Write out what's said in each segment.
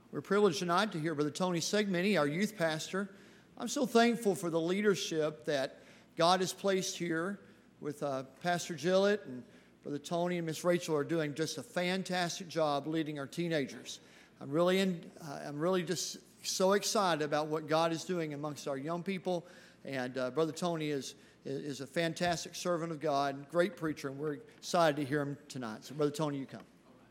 We're privileged tonight to hear Brother Tony Segmini, our youth pastor. I'm so thankful for the leadership that God has placed here with Pastor Gillett, and Brother Tony and Miss Rachel are doing just a fantastic job leading our teenagers. I'm really just so excited about what God is doing amongst our young people, and Brother Tony is a fantastic servant of God, great preacher, and we're excited to hear him tonight. So, Brother Tony, you come.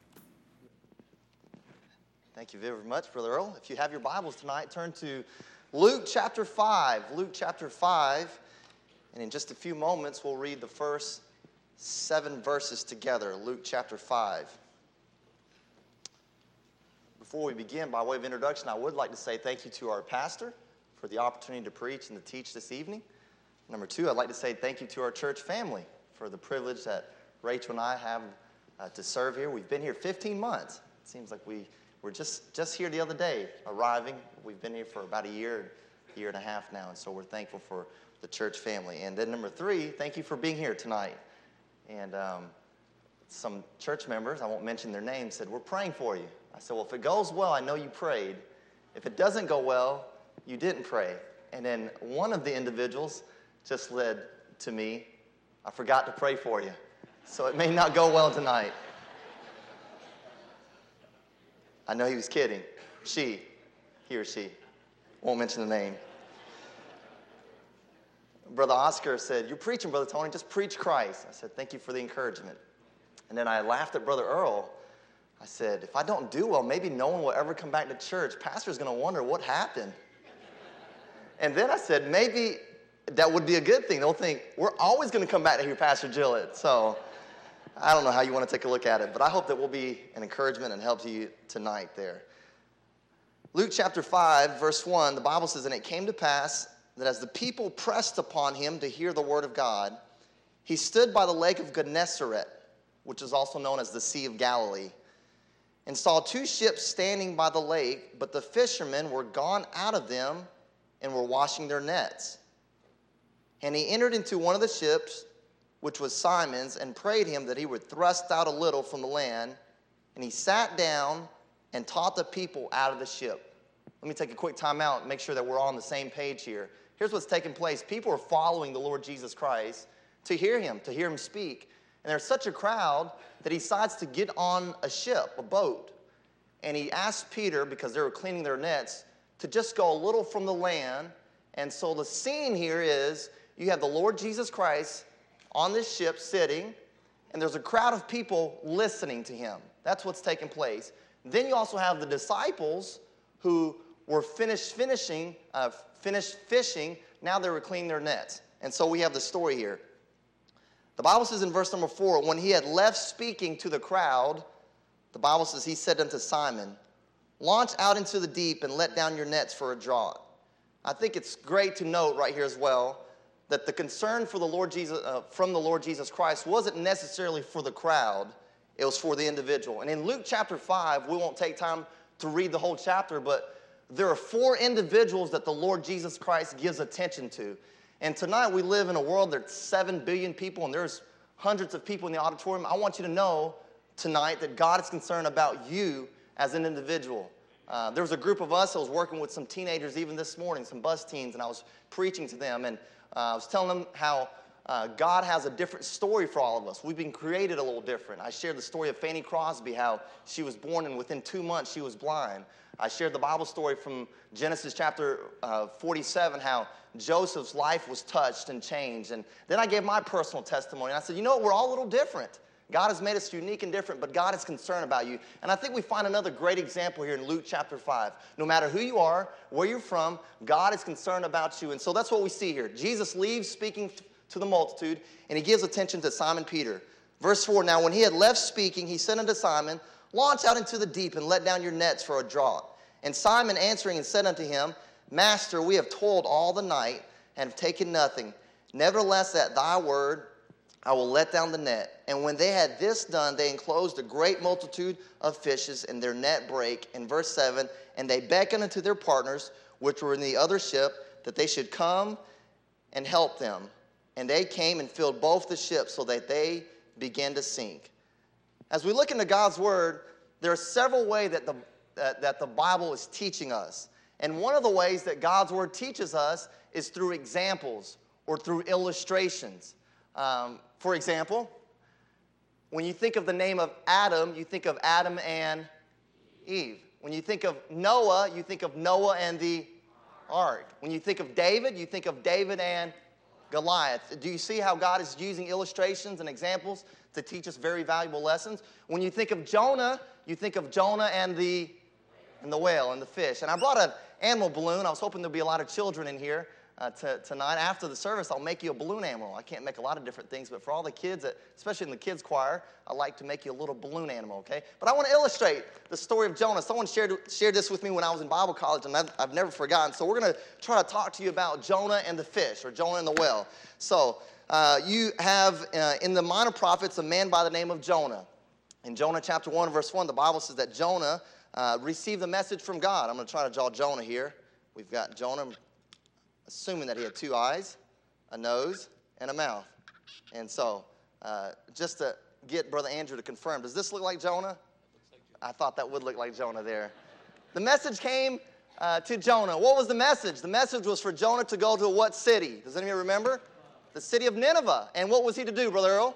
Thank you very much, Brother Earl. If you have your Bibles tonight, turn to Luke chapter 5. Luke chapter 5. And in just a few moments, we'll read the first 7 verses together. Luke chapter 5. Before we begin, by way of introduction, I would like to say thank you to our pastor for the opportunity to preach and to teach this evening. Number 2, I'd like to say thank you to our church family for the privilege that Rachel and I have to serve here. We've been here 15 months. It seems like we're just here the other day, arriving. We've been here for about a year and a half now, and so we're thankful for the church family. And then number 3, thank you for being here tonight. And some church members, I won't mention their names, said, we're praying for you. I said, well, if it goes well, I know you prayed. If it doesn't go well, you didn't pray. And then one of the individuals just led to me, I forgot to pray for you. So it may not go well tonight. I know he was kidding. He or she. Won't mention the name. Brother Oscar said, you're preaching, Brother Tony, just preach Christ. I said, thank you for the encouragement. And then I laughed at Brother Earl. I said, if I don't do well, maybe no one will ever come back to church. Pastor's going to wonder what happened. And then I said, maybe that would be a good thing. They'll think, we're always going to come back to hear Pastor Gillett. So I don't know how you want to take a look at it, but I hope that will be an encouragement and help to you tonight there. Luke chapter 5, verse 1, the Bible says, and it came to pass that as the people pressed upon him to hear the word of God, he stood by the lake of Gennesaret, which is also known as the Sea of Galilee, and saw 2 ships standing by the lake, but the fishermen were gone out of them and were washing their nets. And he entered into one of the ships, which was Simon's, and prayed him that he would thrust out a little from the land. And he sat down and taught the people out of the ship. Let me take a quick time out and make sure that we're all on the same page here. Here's what's taking place. People are following the Lord Jesus Christ to hear him speak. And there's such a crowd that he decides to get on a ship, a boat. And he asked Peter, because they were cleaning their nets, to just go a little from the land. And so the scene here is you have the Lord Jesus Christ on this ship sitting, and there's a crowd of people listening to him. That's what's taking place. Then you also have the disciples who were finished fishing. Now they were cleaning their nets. And so we have the story here. The Bible says in verse number 4, when he had left speaking to the crowd, the Bible says he said unto Simon, launch out into the deep and let down your nets for a draught. I think it's great to note right here as well that the concern for the Lord Jesus, from the Lord Jesus Christ wasn't necessarily for the crowd, it was for the individual. And in Luke chapter 5, we won't take time to read the whole chapter, but there are 4 individuals that the Lord Jesus Christ gives attention to. And tonight we live in a world that's 7 billion people, and there's hundreds of people in the auditorium. I want you to know tonight that God is concerned about you as an individual. There was a group of us that was working with some teenagers even this morning, some bus teens, and I was preaching to them, and I was telling them how God has a different story for all of us. We've been created a little different. I shared the story of Fanny Crosby, how she was born and within 2 months she was blind. I shared the Bible story from Genesis chapter 47, how Joseph's life was touched and changed. And then I gave my personal testimony. And I said, you know what, we're all a little different. God has made us unique and different, but God is concerned about you. And I think we find another great example here in Luke chapter 5. No matter who you are, where you're from, God is concerned about you. And so that's what we see here. Jesus leaves speaking to the multitude, and he gives attention to Simon Peter. Verse 4, now when he had left speaking, he said unto Simon, launch out into the deep and let down your nets for a draught. And Simon answering and said unto him, Master, we have toiled all the night and have taken nothing. Nevertheless, at thy word I will let down the net. And when they had this done, they enclosed a great multitude of fishes, and their net brake. In verse 7, and they beckoned unto their partners, which were in the other ship, that they should come and help them. And they came and filled both the ships, so that they began to sink. As we look into God's word, there are several ways that that the Bible is teaching us. And one of the ways that God's Word teaches us is through examples or through illustrations. For example, when you think of the name of Adam, you think of Adam and Eve. When you think of Noah, you think of Noah and the ark. When you think of David, you think of David and Goliath. Do you see how God is using illustrations and examples to teach us very valuable lessons? When you think of Jonah, you think of Jonah and the whale and the fish. And I brought an animal balloon. I was hoping there'd be a lot of children in here tonight. After the service, I'll make you a balloon animal. I can't make a lot of different things, but for all the kids, especially in the kids' choir, I like to make you a little balloon animal, okay? But I want to illustrate the story of Jonah. Someone shared this with me when I was in Bible college, and I've never forgotten. So we're going to try to talk to you about Jonah and the fish, or Jonah and the whale. So you have in the Minor Prophets a man by the name of Jonah. In Jonah chapter 1, verse 1, the Bible says that Jonah received a message from God. I'm going to try to draw Jonah here. We've got Jonah, assuming that he had 2 eyes, a nose, and a mouth. And so, just to get Brother Andrew to confirm, does this look like Jonah? I thought that would look like Jonah there. The message came to Jonah. What was the message? The message was for Jonah to go to what city? Does anybody remember? The city of Nineveh. And what was he to do, Brother Earl?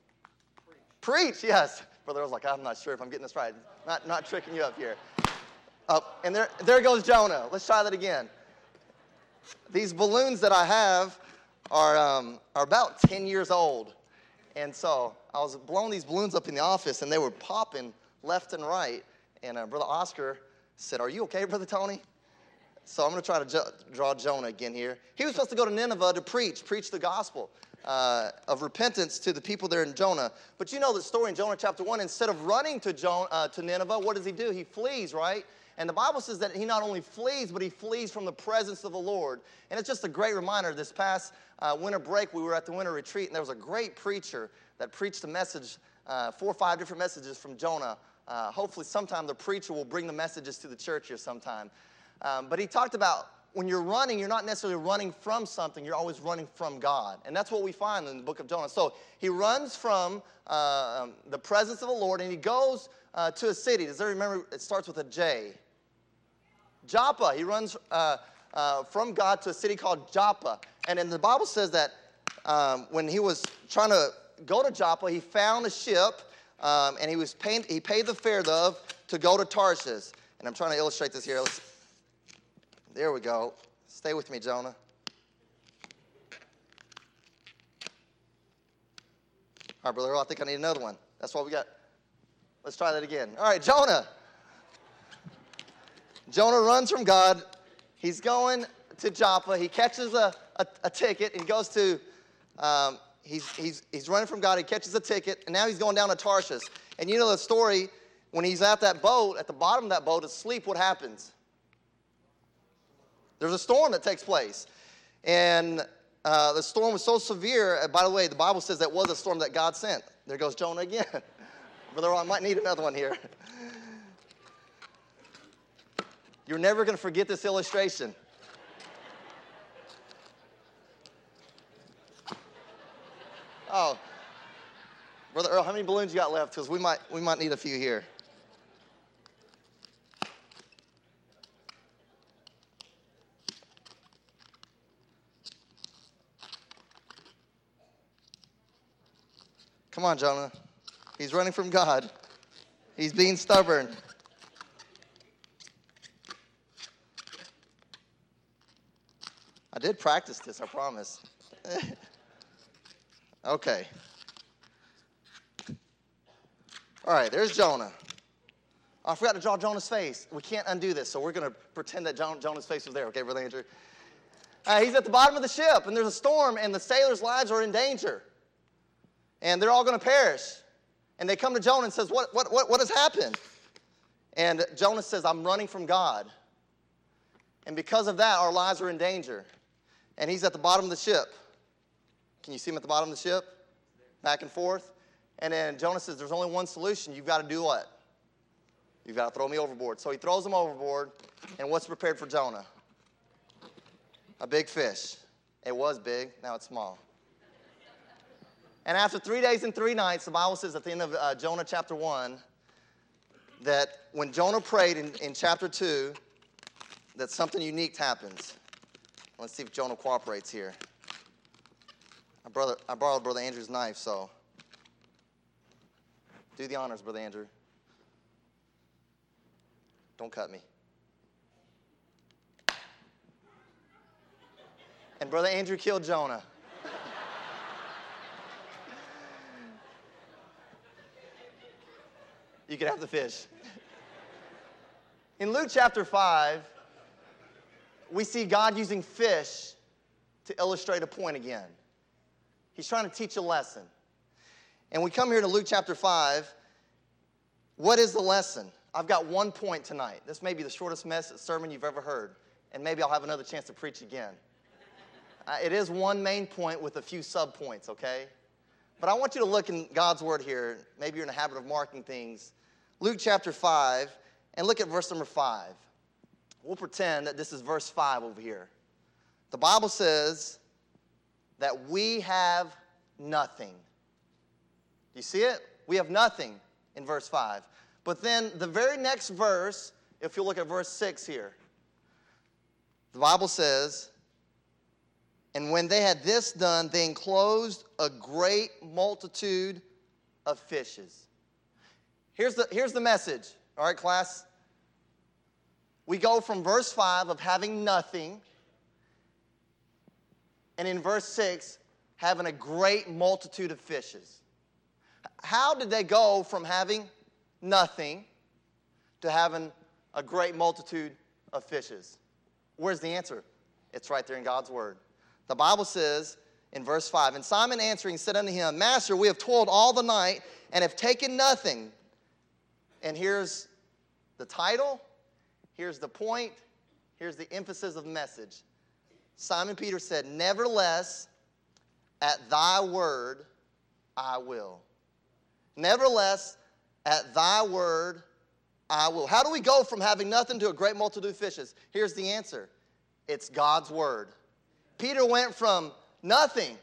Preach, yes. Brother Earl's like, I'm not sure if I'm getting this right. Not tricking you up here. And there goes Jonah. Let's try that again. These balloons that I have are about 10 years old. And so I was blowing these balloons up in the office, and they were popping left and right. And Brother Oscar said, "Are you okay, Brother Tony?" So I'm going to try to draw Jonah again here. He was supposed to go to Nineveh to preach the gospel of repentance to the people there in Jonah. But you know the story in Jonah chapter 1. Instead of running to Nineveh, what does he do? He flees, right? And the Bible says that he not only flees, but he flees from the presence of the Lord. And it's just a great reminder. This past winter break, we were at the winter retreat, and there was a great preacher that preached a message, 4 or 5 different messages from Jonah. Hopefully sometime the preacher will bring the messages to the church here sometime. But he talked about when you're running, you're not necessarily running from something, you're always running from God. And that's what we find in the book of Jonah. So he runs from the presence of the Lord, and he goes to a city. Does everybody remember? It starts with a J. Joppa. He runs from God to a city called Joppa. And then the Bible says that when he was trying to go to Joppa, he found a ship, and he paid the fare thereof to go to Tarshish. And I'm trying to illustrate this here. There we go. Stay with me, Jonah. All right, Brother Earl, I think I need another one. That's what we got. Let's try that again. All right, Jonah. Jonah runs from God. He's going to Joppa. He catches a ticket and goes to, he's running from God. He catches a ticket, and now he's going down to Tarshish. And you know the story, when he's at that boat, at the bottom of that boat, asleep, what happens? There's a storm that takes place. And the storm was so severe, by the way, the Bible says that was a storm that God sent. There goes Jonah again. Brother Ron, I might need another one here. You're never going to forget this illustration. Oh, Brother Earl, how many balloons you got left? Because we might need a few here. Come on, Jonah. He's running from God. He's being stubborn. I did practice this, I promise. Okay. All right, there's Jonah. Oh, I forgot to draw Jonah's face. We can't undo this, so we're going to pretend that Jonah's face was there. Okay, Brother Andrew? He's at the bottom of the ship, and there's a storm, and the sailors' lives are in danger. And they're all going to perish. And they come to Jonah and says, what has happened? And Jonah says, I'm running from God. And because of that, our lives are in danger. And he's at the bottom of the ship. Can you see him at the bottom of the ship? Back and forth. And then Jonah says, there's only one solution. You've got to do what? You've got to throw me overboard. So he throws him overboard. And what's prepared for Jonah? A big fish. It was big. Now it's small. And after 3 days and 3 nights, the Bible says at the end of Jonah chapter 1, that when Jonah prayed in chapter 2, that something unique happens. Let's see if Jonah cooperates here. I borrowed Brother Andrew's knife, so do the honors, Brother Andrew. Don't cut me. And Brother Andrew killed Jonah. You can have the fish. In Luke chapter 5, we see God using fish to illustrate a point again. He's trying to teach a lesson. And we come here to Luke chapter 5. What is the lesson? I've got one point tonight. This may be the shortest sermon you've ever heard. And maybe I'll have another chance to preach again. It is one main point with a few sub-points, okay? But I want you to look in God's word here. Maybe you're in the habit of marking things. Luke chapter 5, and look at verse number 5. We'll pretend that this is verse 5 over here. The Bible says that we have nothing. Do you see it? We have nothing in verse 5. But then the very next verse, if you look at verse 6 here, the Bible says, and when they had this done, they enclosed a great multitude of fishes. Here's the message. All right, class? We go from verse 5 of having nothing, and in verse 6, having a great multitude of fishes. How did they go from having nothing to having a great multitude of fishes? Where's the answer? It's right there in God's word. The Bible says in verse 5, and Simon answering said unto him, Master, we have toiled all the night and have taken nothing. And here's the title, here's the point, here's the emphasis of the message. Simon Peter said, Nevertheless, at thy word I will. Nevertheless, at thy word I will. How do we go from having nothing to a great multitude of fishes? Here's the answer. It's God's word. Peter went from nothing.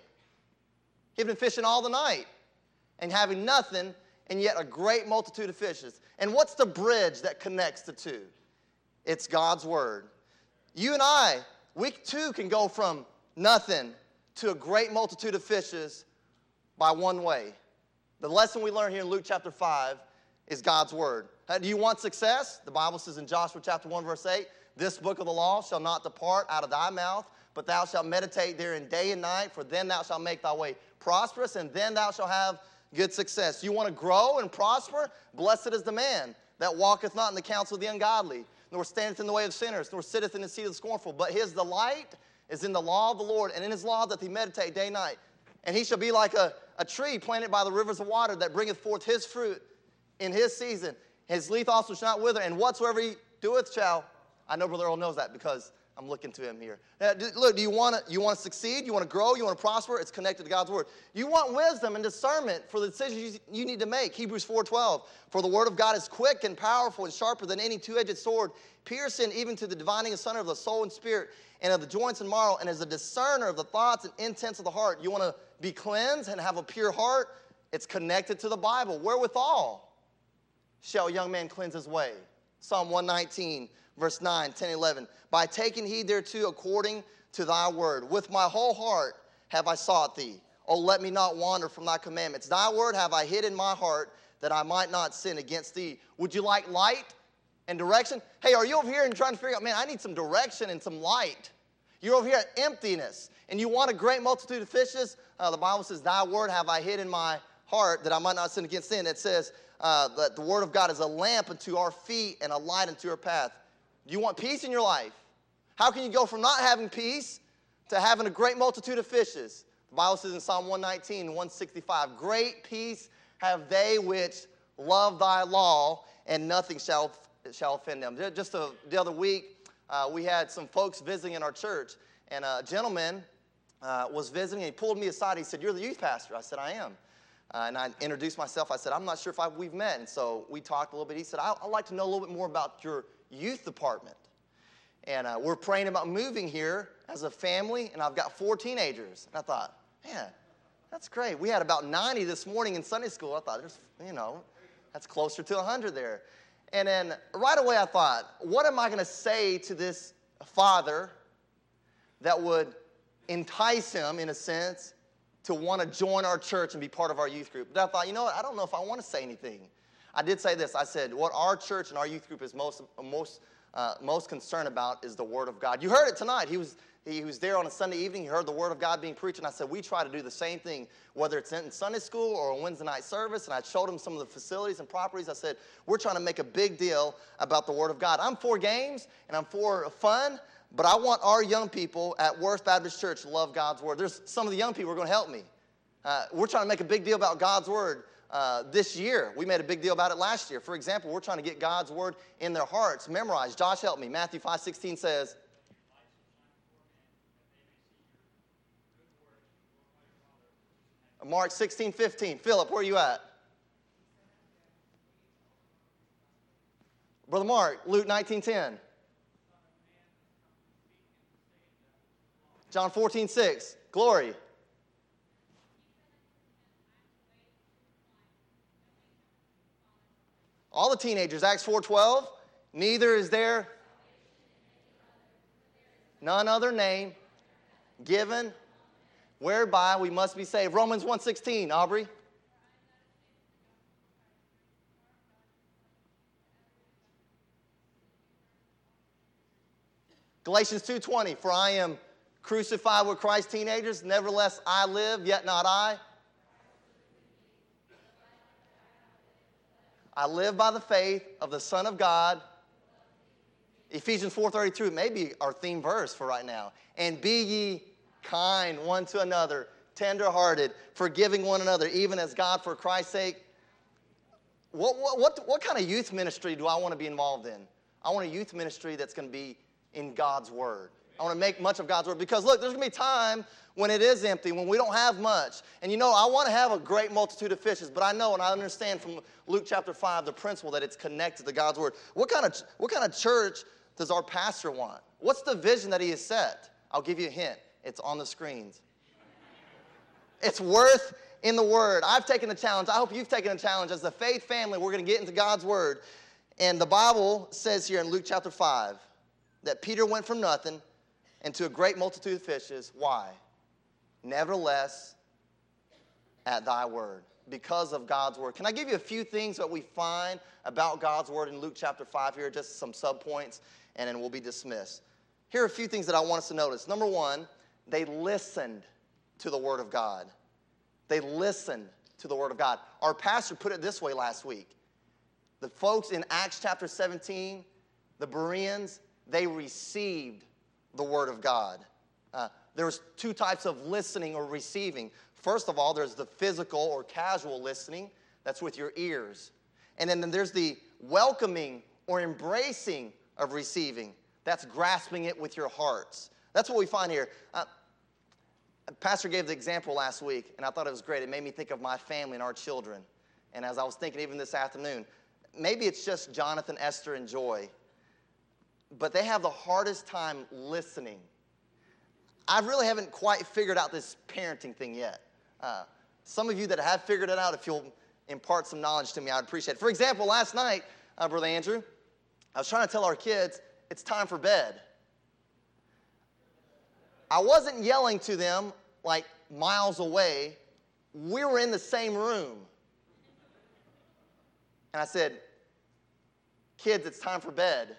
He'd been fishing all the night and having nothing, and yet a great multitude of fishes. And what's the bridge that connects the two? It's God's word. You and I, we too can go from nothing to a great multitude of fishes by one way. The lesson we learn here in Luke chapter 5 is God's word. Do you want success? The Bible says in Joshua chapter 1 verse 8, this book of the law shall not depart out of thy mouth, but thou shalt meditate therein day and night, for then thou shalt make thy way prosperous, and then thou shalt have good success. You want to grow and prosper? Blessed is the man that walketh not in the counsel of the ungodly, nor standeth in the way of sinners, nor sitteth in the seat of the scornful. But his delight is in the law of the Lord, and in his law doth he meditate day and night. And he shall be like a tree planted by the rivers of water that bringeth forth his fruit in his season. His leaf also shall not wither, and whatsoever he doeth shall. I know Brother Earl knows that because I'm looking to him here. Look, do you want to succeed? You want to grow? You want to prosper? It's connected to God's word. You want wisdom and discernment for the decisions you need to make. Hebrews 4:12. For the word of God is quick and powerful and sharper than any two-edged sword, piercing even to the dividing asunder of the soul and spirit and of the joints and marrow, and is a discerner of the thoughts and intents of the heart. You want to be cleansed and have a pure heart? It's connected to the Bible. Wherewithal shall a young man cleanse his way? Psalm 119. Verse 9, 10, 11. By taking heed thereto according to thy word. With my whole heart have I sought thee. O let me not wander from thy commandments. Thy word have I hid in my heart that I might not sin against thee. Would you like light and direction? Hey, are you over here and trying to figure out, man, I need some direction and some light. You're over here at emptiness and you want a great multitude of fishes? The Bible says, thy word have I hid in my heart that I might not sin against sin. It says that the word of God is a lamp unto our feet and a light unto our path. Do you want peace in your life? How can you go from not having peace to having a great multitude of fishes? The Bible says in Psalm 119, 165, great peace have they which love thy law, and nothing shall offend them. Just the other week, we had some folks visiting in our church, and a gentleman was visiting, and he pulled me aside. He said, you're the youth pastor. I said, I am. And I introduced myself. I said, I'm not sure if we've met. And so we talked a little bit. He said, I'd like to know a little bit more about your youth department. And we're praying about moving here as a family, and I've got 4 teenagers. And I thought, man, that's great. We had about 90 this morning in Sunday school. I thought, that's closer to 100 there. And then right away I thought, what am I going to say to this father that would entice him, in a sense, to want to join our church and be part of our youth group? But I thought, you know what? I don't know if I want to say anything. I did say this. I said, what our church and our youth group is most concerned about is the Word of God. You heard it tonight. He was there on a Sunday evening. He heard the Word of God being preached, and I said, we try to do the same thing, whether it's in Sunday school or a Wednesday night service, and I showed him some of the facilities and properties. I said, we're trying to make a big deal about the Word of God. I'm for games, and I'm for fun, but I want our young people at Worth Baptist Church to love God's Word. There's some of the young people who are going to help me. We're trying to make a big deal about God's Word this year. We made a big deal about it last year. For example, we're trying to get God's Word in their hearts, memorized. Josh, help me. Matthew 5:16 says, Mark 16:15. Philip, where are you at? Brother Mark, Luke 19:10. John 14:6. Glory. All the teenagers, Acts 4:12. Neither is there none other name given whereby we must be saved. Romans 1:16, Aubrey. Galatians 2:20, for I am crucified with Christ. Teenagers, nevertheless I live, yet not I. I live by the faith of the Son of God. Ephesians 4:32 may be our theme verse for right now. And be ye kind one to another, tender-hearted, forgiving one another, even as God for Christ's sake. What kind of youth ministry do I want to be involved in? I want a youth ministry that's going to be in God's Word. I want to make much of God's Word. Because, look, there's going to be time when it is empty, when we don't have much. And, you know, I want to have a great multitude of fishes, but I know and I understand from Luke chapter 5 the principle that it's connected to God's Word. What kind of church does our pastor want? What's the vision that he has set? I'll give you a hint. It's on the screens. It's Worth in the Word. I've taken the challenge. I hope you've taken the challenge. As the faith family, we're going to get into God's Word. And the Bible says here in Luke chapter 5 that Peter went from nothing into a great multitude of fishes. Why? Nevertheless, at thy word. Because of God's Word. Can I give you a few things that we find about God's Word in Luke chapter 5 here? Just some subpoints, and then we'll be dismissed. Here are a few things that I want us to notice. Number one, they listened to the Word of God. They listened to the Word of God. Our pastor put it this way last week. The folks in Acts chapter 17, the Bereans, they received the Word of God. There's two types of listening or receiving. First of all, there's the physical or casual listening. That's with your ears. And then there's the welcoming or embracing of receiving. That's grasping it with your hearts. That's what we find here. Pastor gave the example last week, and I thought it was great. It made me think of my family and our children. And as I was thinking even this afternoon, maybe it's just Jonathan, Esther, and Joy, but they have the hardest time listening. I really haven't quite figured out this parenting thing yet. Some of you that have figured it out, if you'll impart some knowledge to me, I'd appreciate it. For example, last night, Brother Andrew, I was trying to tell our kids, it's time for bed. I wasn't yelling to them like miles away. We were in the same room. And I said, kids, it's time for bed.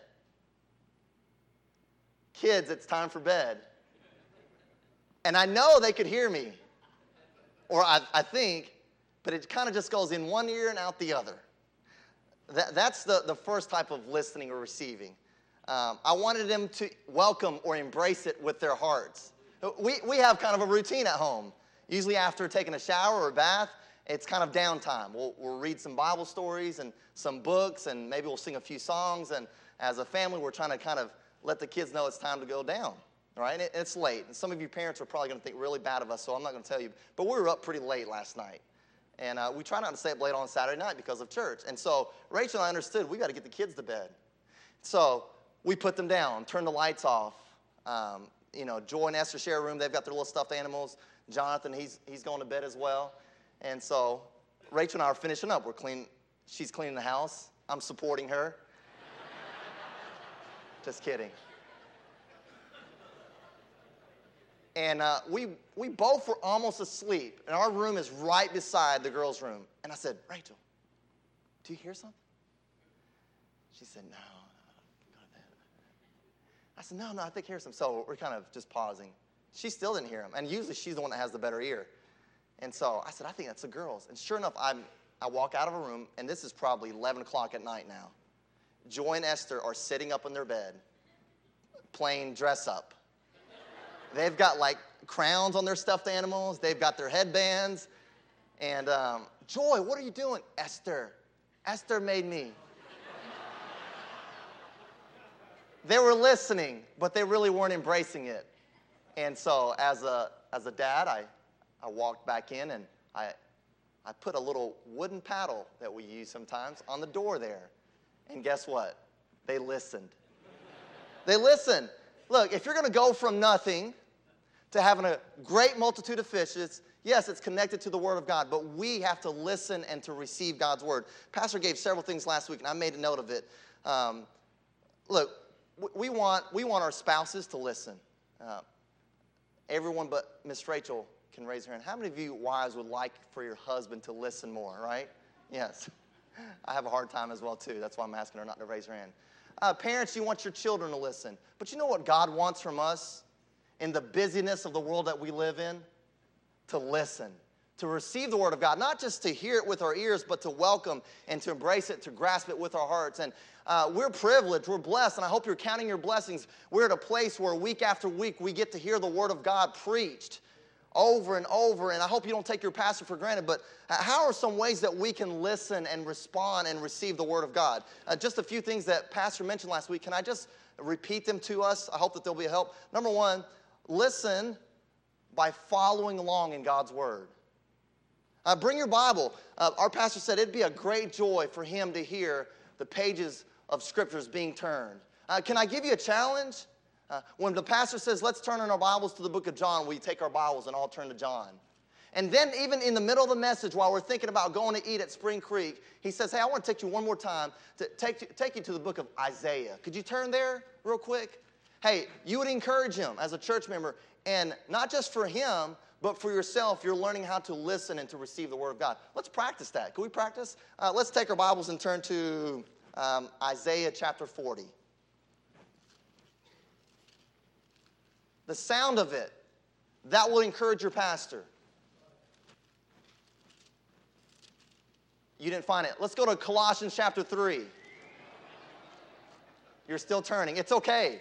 Kids, it's time for bed. And I know they could hear me, or I think, but it kind of just goes in one ear and out the other. That's the first type of listening or receiving. I wanted them to welcome or embrace it with their hearts. We have kind of a routine at home. Usually after taking a shower or a bath, it's kind of downtime. We'll read some Bible stories and some books, and maybe we'll sing a few songs. And as a family, we're trying to kind of let the kids know it's time to go down. All right, and it's late. And some of you parents are probably going to think really bad of us, so I'm not going to tell you. But we were up pretty late last night. And we try not to stay up late on Saturday night because of church. And so Rachel and I understood we got to get the kids to bed. So we put them down, turn the lights off. Joy and Esther share a room. They've got their little stuffed animals. Jonathan, he's going to bed as well. And so Rachel and I are finishing up. She's cleaning the house. I'm supporting her. Just kidding. And we both were almost asleep, and our room is right beside the girls' room. And I said, Rachel, do you hear something? She said, no. Go to bed. I said, no, I think I hear something. So we're kind of just pausing. She still didn't hear him, and usually she's the one that has the better ear. And so I said, I think that's the girls. And sure enough, I walk out of a room, and this is probably 11 o'clock at night now. Joy and Esther are sitting up in their bed, playing dress up. They've got like crowns on their stuffed animals. They've got their headbands. And Joy, what are you doing? Esther made me. They were listening, but they really weren't embracing it. And so as a dad, I walked back in and I put a little wooden paddle that we use sometimes on the door there. And guess what? They listened. They listened. Look, if you're going to go from nothing to having a great multitude of fishes, yes, it's connected to the Word of God, but we have to listen and to receive God's Word. Pastor gave several things last week, and I made a note of it. Look, we want our spouses to listen. Everyone but Miss Rachel can raise her hand. How many of you wives would like for your husband to listen more, right? Yes. I have a hard time as well, too. That's why I'm asking her not to raise her hand. Parents, you want your children to listen. But you know what God wants from us in the busyness of the world that we live in? To listen, to receive the Word of God, not just to hear it with our ears, but to welcome and to embrace it, to grasp it with our hearts. And we're privileged, we're blessed, and I hope you're counting your blessings. We're at a place where week after week we get to hear the Word of God preached over and over, and I hope you don't take your pastor for granted, but how are some ways that we can listen and respond and receive the Word of God? Just a few things that Pastor mentioned last week. Can I just repeat them to us? I hope that they'll be a help. Number one, listen by following along in God's Word. Bring your Bible. Our pastor said it'd be a great joy for him to hear the pages of Scriptures being turned. Can I give you a challenge? When the pastor says, let's turn in our Bibles to the book of John, we take our Bibles and all turn to John. And then even in the middle of the message, while we're thinking about going to eat at Spring Creek, he says, hey, I want to take you one more time to take you to the book of Isaiah. Could you turn there real quick? Hey, you would encourage him as a church member, and not just for him, but for yourself, you're learning how to listen and to receive the Word of God. Let's practice that. Can we practice? Let's take our Bibles and turn to Isaiah chapter 40. The sound of it, that will encourage your pastor. You didn't find it. Let's go to Colossians chapter 3. You're still turning. It's okay.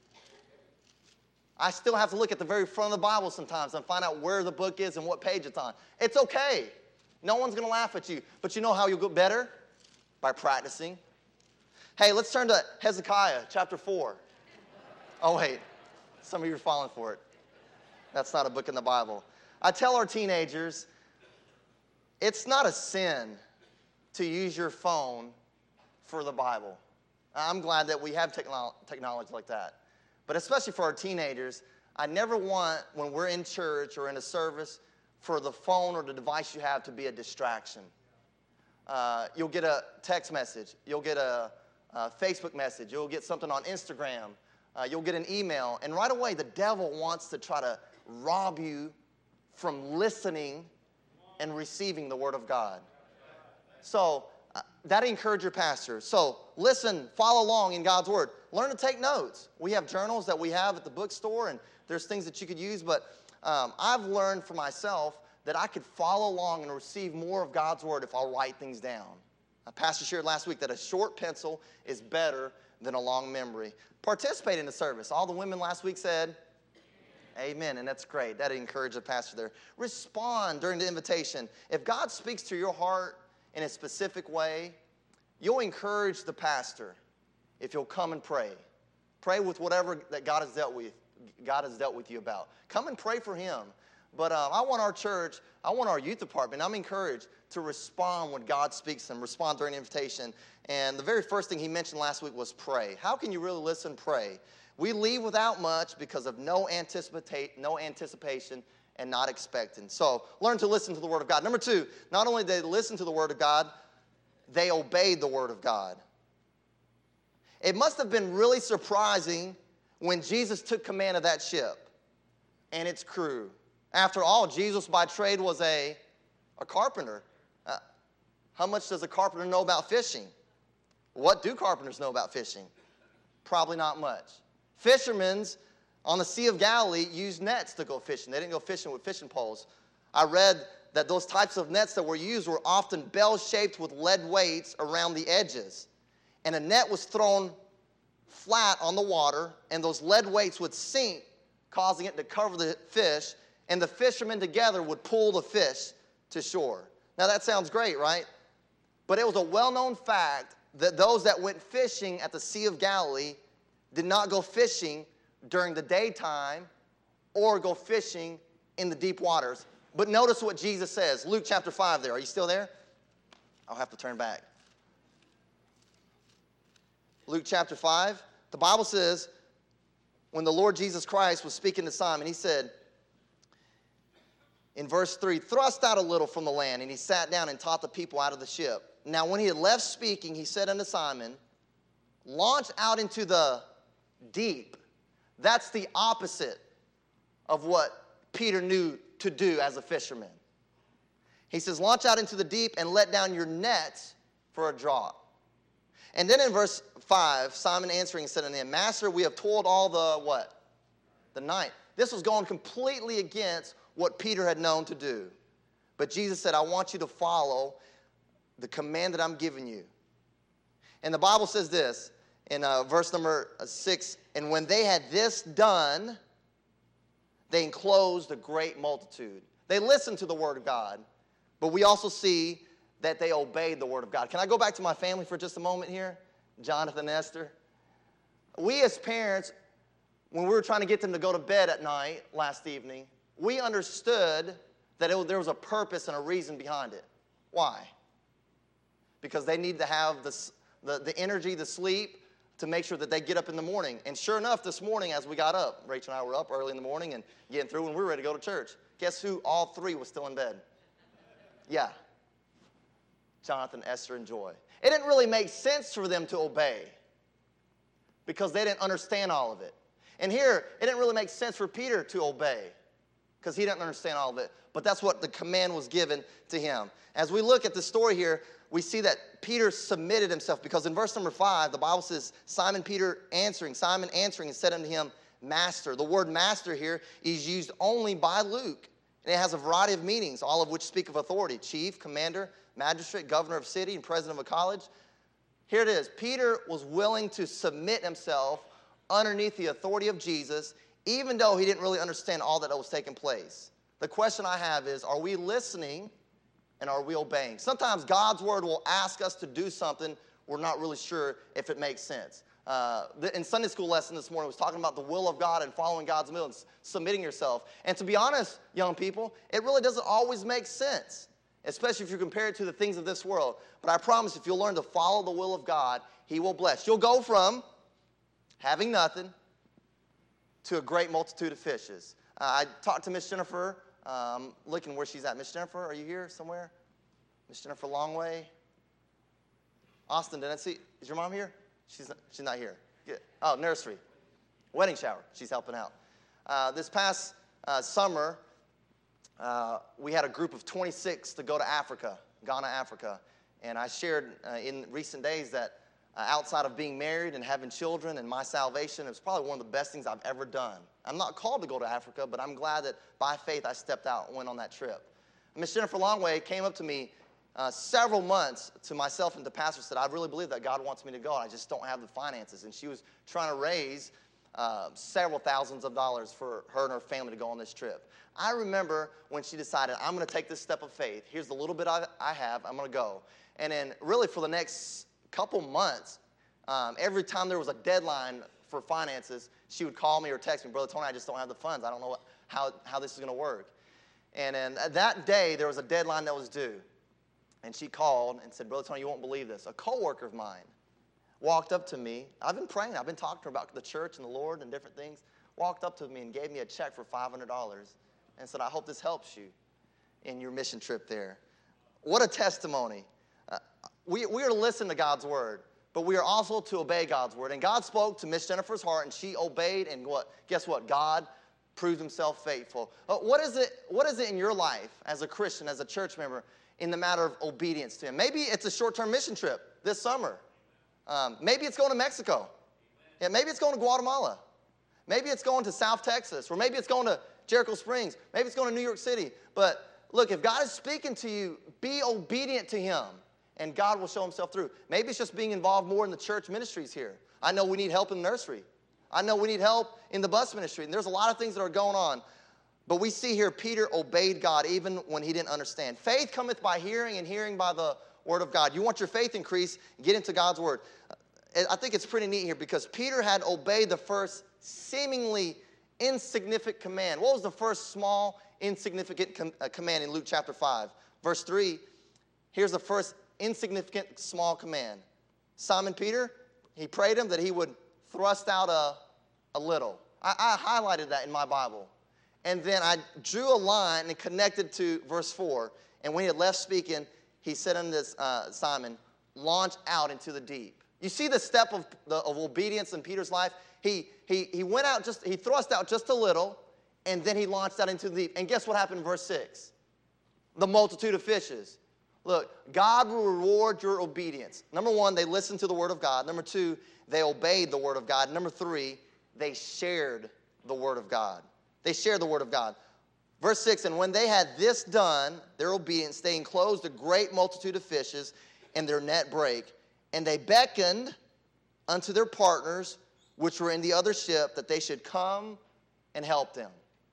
I still have to look at the very front of the Bible sometimes and find out where the book is and what page it's on. It's okay. No one's going to laugh at you. But you know how you'll get better? By practicing. Hey, let's turn to Hezekiah chapter 4. Oh, wait. Some of you are falling for it. That's not a book in the Bible. I tell our teenagers, it's not a sin to use your phone for the Bible. I'm glad that we have technology like that. But especially for our teenagers, I never want, when we're in church or in a service, for the phone or the device you have to be a distraction. You'll get a text message. You'll get a Facebook message. You'll get something on Instagram. You'll get an email, and right away the devil wants to try to rob you from listening and receiving the Word of God. So that encourage your pastor. So listen, follow along in God's Word. Learn to take notes. We have journals that we have at the bookstore, and there's things that you could use, but I've learned for myself that I could follow along and receive more of God's Word if I'll write things down. Pastor shared last week that a short pencil is better than a long memory. Participate in the service. All the women last week said, amen, and that's great. That encouraged the pastor there. Respond during the invitation. If God speaks to your heart in a specific way, you'll encourage the pastor if you'll come and pray. Pray with whatever that God has dealt with you about. Come and pray for him. But I want our church, I want our youth department, I'm encouraged to respond when God speaks to them, respond during the invitation. And the very first thing he mentioned last week was pray. How can you really listen, pray? We leave without much because of no anticipation and not expecting. So learn to listen to the Word of God. Number two, not only did they listen to the Word of God, they obeyed the word of God. It must have been really surprising when Jesus took command of that ship and its crew. After all, Jesus by trade was a carpenter. How much does a carpenter know about fishing? What do carpenters know about fishing? Probably not much. Fishermen on the Sea of Galilee used nets to go fishing. They didn't go fishing with fishing poles. I read that those types of nets that were used were often bell-shaped with lead weights around the edges. And a net was thrown flat on the water, and those lead weights would sink, causing it to cover the fish, and the fishermen together would pull the fish to shore. Now that sounds great, right? But it was a well-known fact that those that went fishing at the Sea of Galilee did not go fishing during the daytime or go fishing in the deep waters. But notice what Jesus says. Luke chapter 5 there. Are you still there? I'll have to turn back. Luke chapter 5. The Bible says, when the Lord Jesus Christ was speaking to Simon, he said, in verse 3, thrust out a little from the land, and he sat down and taught the people out of the ship. Now when he had left speaking, he said unto Simon, launch out into the deep. That's the opposite of what Peter knew to do as a fisherman. He says, launch out into the deep and let down your nets for a draught. And then in verse 5, Simon answering said unto him, Master, we have toiled all the what? The night. This was going completely against what Peter had known to do. But Jesus said, I want you to follow the command that I'm giving you. And the Bible says this in verse number 6, and when they had this done, they enclosed a great multitude. They listened to the word of God, but we also see that they obeyed the word of God. Can I go back to my family for just a moment here? Jonathan and Esther. We as parents, when we were trying to get them to go to bed at night last evening, we understood that there was a purpose and a reason behind it. Why? Because they need to have the energy, the sleep, to make sure that they get up in the morning. And sure enough, this morning as we got up, Rachel and I were up early in the morning and getting through and we were ready to go to church. Guess who all three was still in bed? Yeah. Jonathan, Esther, and Joy. It didn't really make sense for them to obey because they didn't understand all of it. And here, it didn't really make sense for Peter to obey because he didn't understand all of it. But that's what the command was given to him. As we look at the story here, we see that Peter submitted himself because in verse number 5, the Bible says, Simon answering and said unto him, Master. The word master here is used only by Luke. And it has a variety of meanings, all of which speak of authority. Chief, commander, magistrate, governor of city, and president of a college. Here it is. Peter was willing to submit himself underneath the authority of Jesus, even though he didn't really understand all that was taking place. The question I have is, are we listening and are we obeying? Sometimes God's word will ask us to do something we're not really sure if it makes sense. In Sunday school lesson this morning, I was talking about the will of God and following God's will and submitting yourself. And to be honest, young people, it really doesn't always make sense, especially if you compare it to the things of this world. But I promise if you'll learn to follow the will of God, he will bless. You'll go from having nothing to a great multitude of fishes. I talked to Miss Jennifer, looking where she's at. Miss Jennifer, are you here somewhere? Miss Jennifer Longway? Austin, didn't I see? Is your mom here? She's not here. Good. Oh, nursery. Wedding shower. She's helping out. This past summer, we had a group of 26 to go to Africa, Ghana, Africa. And I shared in recent days that outside of being married and having children and my salvation, it was probably one of the best things I've ever done. I'm not called to go to Africa, but I'm glad that by faith I stepped out and went on that trip. Miss Jennifer Longway came up to me several months to myself and the pastor, said, I really believe that God wants me to go. I just don't have the finances. And she was trying to raise several thousands of dollars for her and her family to go on this trip. I remember when she decided, I'm going to take this step of faith. Here's the little bit I have. I'm going to go. And then really for the next couple months, every time there was a deadline for finances, she would call me or text me, Brother Tony, I just don't have the funds. I don't know how this is going to work. And then that day, there was a deadline that was due. And she called and said, Brother Tony, you won't believe this. A coworker of mine walked up to me. I've been praying. I've been talking to her about the church and the Lord and different things. Walked up to me and gave me a check for $500 and said, I hope this helps you in your mission trip there. What a testimony. we are to listen to God's word, but we are also to obey God's word. And God spoke to Miss Jennifer's heart, and she obeyed, and guess what? God proved himself faithful. What is it in your life as a Christian, as a church member, in the matter of obedience to him? Maybe it's a short-term mission trip this summer. Maybe it's going to Mexico. Yeah, maybe it's going to Guatemala. Maybe it's going to South Texas, or maybe it's going to Jericho Springs. Maybe it's going to New York City. But look, if God is speaking to you, be obedient to him, and God will show himself through. Maybe it's just being involved more in the church ministries here. I know we need help in the nursery. I know we need help in the bus ministry. And there's a lot of things that are going on. But we see here Peter obeyed God even when he didn't understand. Faith cometh by hearing, and hearing by the word of God. You want your faith increase, get into God's word. I think it's pretty neat here because Peter had obeyed the first seemingly insignificant command. What was the first small, insignificant command in Luke chapter 5? Verse 3, here's the first insignificant small command. Simon Peter, he prayed him that he would thrust out a little. I highlighted that in my Bible. And then I drew a line and connected to verse 4. And when he had left speaking, he said unto Simon, launch out into the deep. You see the step of obedience in Peter's life? He went out he thrust out just a little, and then he launched out into the deep. And guess what happened in verse 6? The multitude of fishes. Look, God will reward your obedience. Number one, they listened to the word of God. Number two, they obeyed the word of God. Number three, they shared the word of God. They shared the word of God. Verse 6, and when they had this done, their obedience, they enclosed a great multitude of fishes, and their net brake. And they beckoned unto their partners, which were in the other ship, that they should come and help them.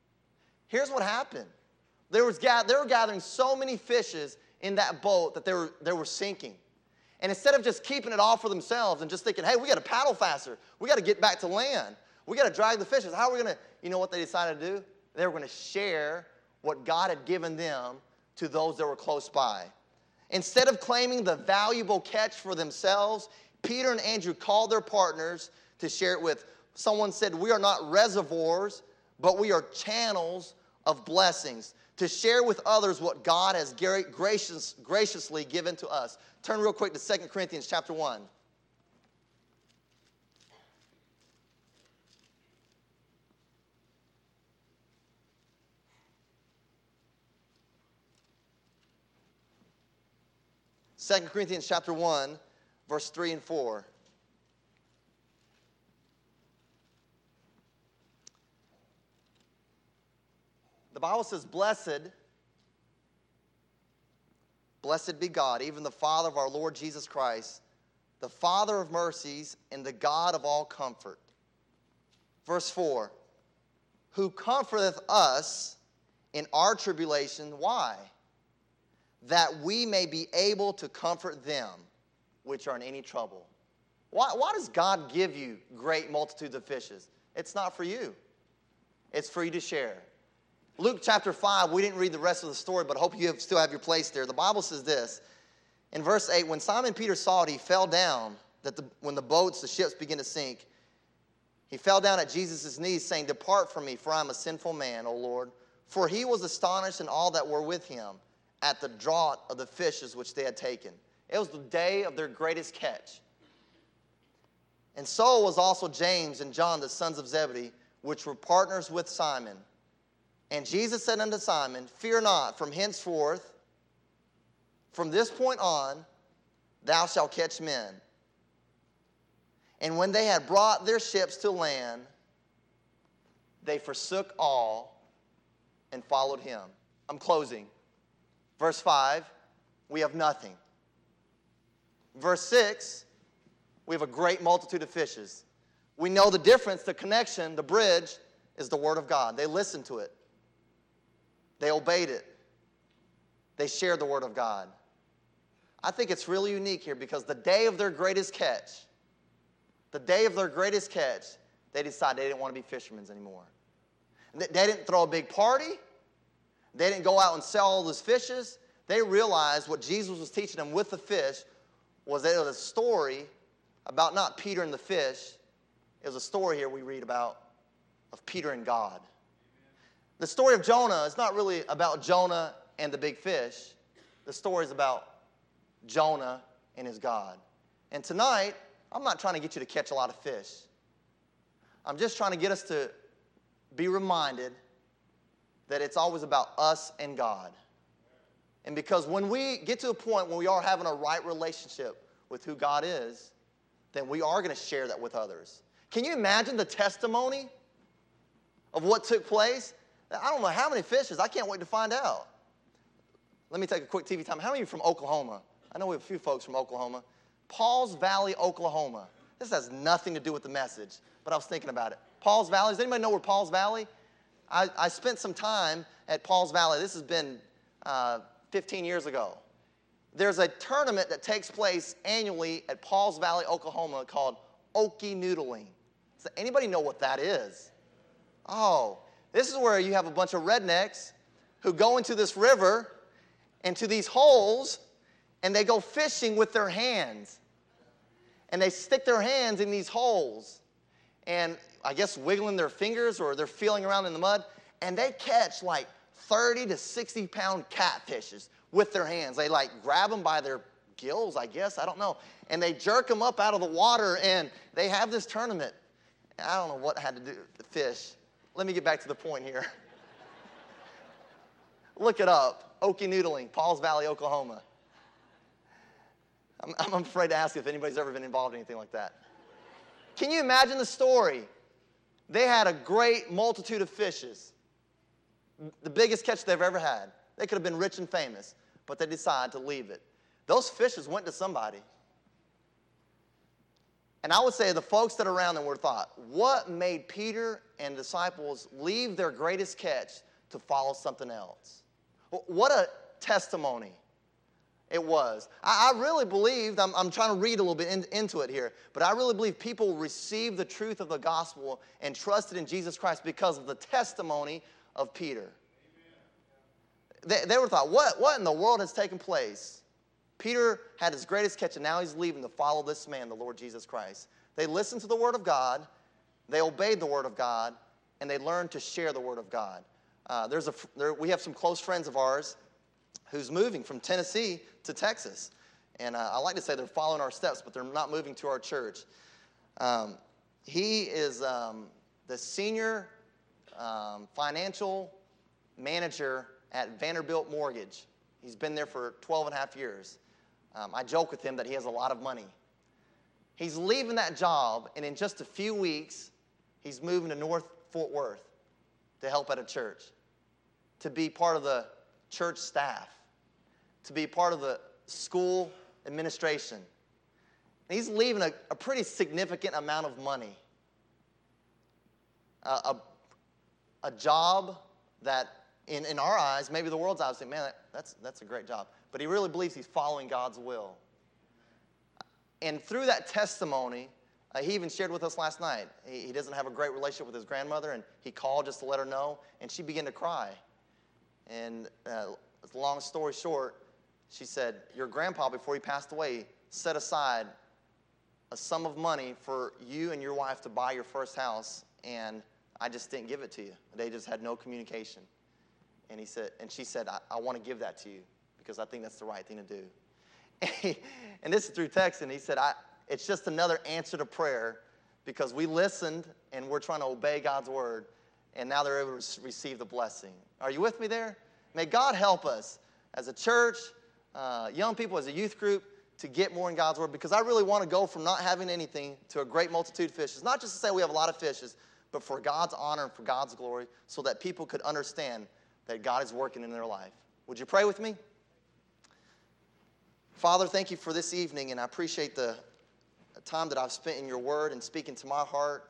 Here's what happened. They were gathering so many fishes in that boat that they were sinking. And instead of just keeping it all for themselves and just thinking, hey, we got to paddle faster. We got to get back to land. We got to drag the fishes. How are we going to, you know what they decided to do? They were going to share what God had given them to those that were close by. Instead of claiming the valuable catch for themselves, Peter and Andrew called their partners to share it with. Someone said, we are not reservoirs, but we are channels of blessings to share with others what God has graciously given to us. Turn real quick to 2 Corinthians chapter 1. Second Corinthians chapter 1, verse 3 and 4. The Bible says, blessed be God, even the Father of our Lord Jesus Christ, the Father of mercies and the God of all comfort. Verse 4, who comforteth us in our tribulation. Why? That we may be able to comfort them which are in any trouble. Why does God give you great multitudes of fishes? It's not for you. It's for you to share. Luke chapter 5, we didn't read the rest of the story, but I hope you still have your place there. The Bible says this. In verse 8, when Simon Peter saw it, he fell down, when the ships began to sink. He fell down at Jesus' knees, saying, depart from me, for I am a sinful man, O Lord. For he was astonished and all that were with him at the draught of the fishes which they had taken. It was the day of their greatest catch. And so was also James and John, the sons of Zebedee, which were partners with Simon. And Jesus said unto Simon, fear not, from henceforth, from this point on, thou shalt catch men. And when they had brought their ships to land, they forsook all and followed him. I'm closing. Verse 5, we have nothing. Verse 6, we have a great multitude of fishes. We know the difference, the connection, the bridge is the word of God. They listened to it. They obeyed it. They shared the word of God. I think it's really unique here because the day of their greatest catch, they decided they didn't want to be fishermen anymore. They didn't throw a big party. They didn't go out and sell all those fishes. They realized what Jesus was teaching them with the fish was that it was a story about not Peter and the fish. It was a story here we read about of Peter and God. The story of Jonah is not really about Jonah and the big fish. The story is about Jonah and his God. And tonight, I'm not trying to get you to catch a lot of fish. I'm just trying to get us to be reminded that it's always about us and God. And because when we get to a point when we are having a right relationship with who God is, then we are going to share that with others. Can you imagine the testimony of what took place? I don't know how many fishes. I can't wait to find out. Let me take a quick TV time. How many of you are from Oklahoma? I know we have a few folks from Oklahoma. Pauls Valley, Oklahoma. This has nothing to do with the message, but I was thinking about it. Pauls Valley. Does anybody know where Pauls Valley? I spent some time at Pauls Valley. This has been 15 years ago. There's a tournament that takes place annually at Pauls Valley, Oklahoma called Okie Noodling. Does anybody know what that is? Oh, this is where you have a bunch of rednecks who go into this river, into these holes, and they go fishing with their hands. And they stick their hands in these holes. And I guess wiggling their fingers or they're feeling around in the mud. And they catch like 30 to 60 pound catfishes with their hands. They like grab them by their gills, I guess. I don't know. And they jerk them up out of the water and they have this tournament. I don't know what had to do with the fish. Let me get back to the point here. Look it up. Okie Noodling, Pauls Valley, Oklahoma. I'm afraid to ask if anybody's ever been involved in anything like that. Can you imagine the story? They had a great multitude of fishes. The biggest catch they've ever had. They could have been rich and famous, but they decided to leave it. Those fishes went to somebody. And I would say the folks that are around them were thought, what made Peter and disciples leave their greatest catch to follow something else? What a testimony it was. I really believed, I'm trying to read a little bit into it here, but I really believe people received the truth of the gospel and trusted in Jesus Christ because of the testimony of Peter. They were thought, what in the world has taken place? Peter had his greatest catch, and now he's leaving to follow this man, the Lord Jesus Christ. They listened to the word of God, they obeyed the word of God, and they learned to share the word of God. We have some close friends of ours who's moving from Tennessee to Texas. And I like to say they're following our steps, but they're not moving to our church. He is the senior financial manager at Vanderbilt Mortgage. He's been there for 12 and a half years. I joke with him that he has a lot of money. He's leaving that job, and in just a few weeks, he's moving to North Fort Worth to help at a church, to be part of the church staff, to be part of the school administration. And he's leaving a pretty significant amount of money. A job that, in our eyes, maybe the world's eyes, say, man, that's a great job. But he really believes he's following God's will. And through that testimony, he even shared with us last night. He doesn't have a great relationship with his grandmother, and he called just to let her know, and she began to cry. And long story short, she said, your grandpa, before he passed away, set aside a sum of money for you and your wife to buy your first house, and I just didn't give it to you. They just had no communication. And she said, I want to give that to you because I think that's the right thing to do. And this is through text, and he said, it's just another answer to prayer because we listened and we're trying to obey God's word, and now they're able to receive the blessing. Are you with me there? May God help us as a church, young people, as a youth group, to get more in God's word, because I really want to go from not having anything to a great multitude of fishes. Not just to say we have a lot of fishes, but for God's honor and for God's glory, so that people could understand that God is working in their life. Would you pray with me? Father, thank you for this evening, and I appreciate the time that I've spent in your word and speaking to my heart.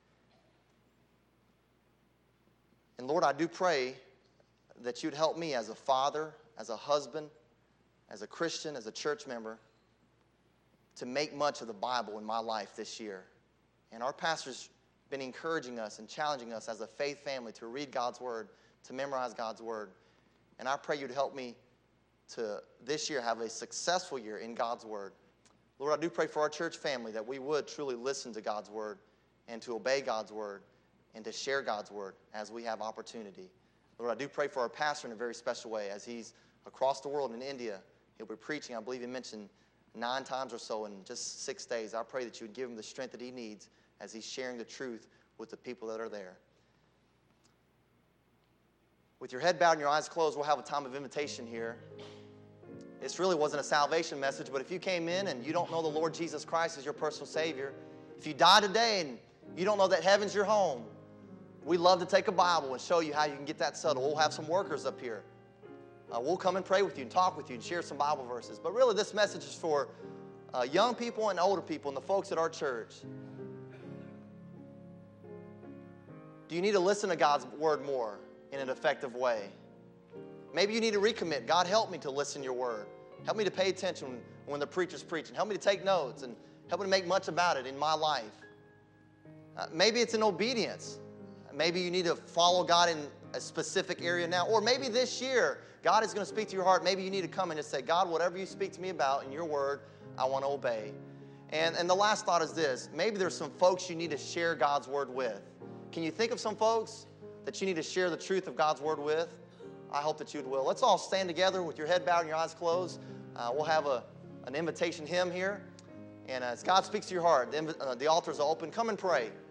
And Lord, I do pray that you'd help me as a father, as a husband, as a Christian, as a church member, to make much of the Bible in my life this year. And our pastor's been encouraging us and challenging us as a faith family to read God's word, to memorize God's word. And I pray you'd help me to this year have a successful year in God's word. Lord, I do pray for our church family that we would truly listen to God's word and to obey God's word and to share God's word as we have opportunity. Lord, I do pray for our pastor in a very special way as he's across the world in India. He'll be preaching. I believe he mentioned 9 times or so in just 6 days. I pray that you would give him the strength that he needs as he's sharing the truth with the people that are there. With your head bowed and your eyes closed, we'll have a time of invitation here. This really wasn't a salvation message, but if you came in and you don't know the Lord Jesus Christ as your personal Savior, if you die today and you don't know that heaven's your home, we'd love to take a Bible and show you how you can get that settled. We'll have some workers up here. We'll come and pray with you and talk with you and share some Bible verses. But really, this message is for young people and older people and the folks at our church. Do you need to listen to God's word more in an effective way? Maybe you need to recommit. God, help me to listen to your word. Help me to pay attention when the preacher's preaching. Help me to take notes and help me to make much about it in my life. Maybe it's in obedience. Maybe you need to follow God in a specific area now. Or maybe this year, God is going to speak to your heart. Maybe you need to come and just say, God, whatever you speak to me about in your word, I want to obey. And the last thought is this. Maybe there's some folks you need to share God's word with. Can you think of some folks that you need to share the truth of God's word with? I hope that you will. Let's all stand together with your head bowed and your eyes closed. We'll have an invitation hymn here. And as God speaks to your heart, the altars are open. Come and pray.